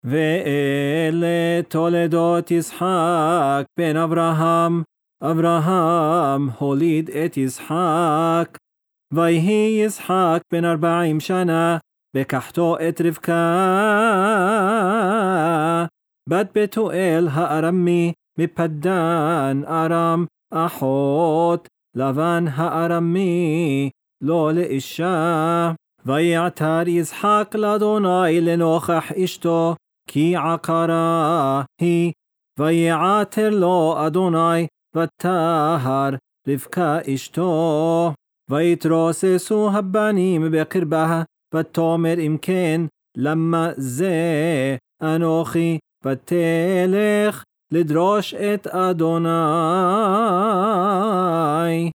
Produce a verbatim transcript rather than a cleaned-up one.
ואלה תולדות יצחק בן אברהם, אברהם הוליד את יצחק, ויהי יצחק בן ארבעים שנה, לקחתו את רבקה, בת בתואל הארמי, מפדן ארם, אחות לבן הארמי, לא לאישה. ויעתר יצחק לאדוני לנוכח אשתו, כי עקרה היא, ויעתר לו אדוני, ותהר רבקה אשתו. ויתרוססו הבנים בקרבה, ותאמר אם כן, למה זה אנוכי, ותלך לדרוש את אדוני.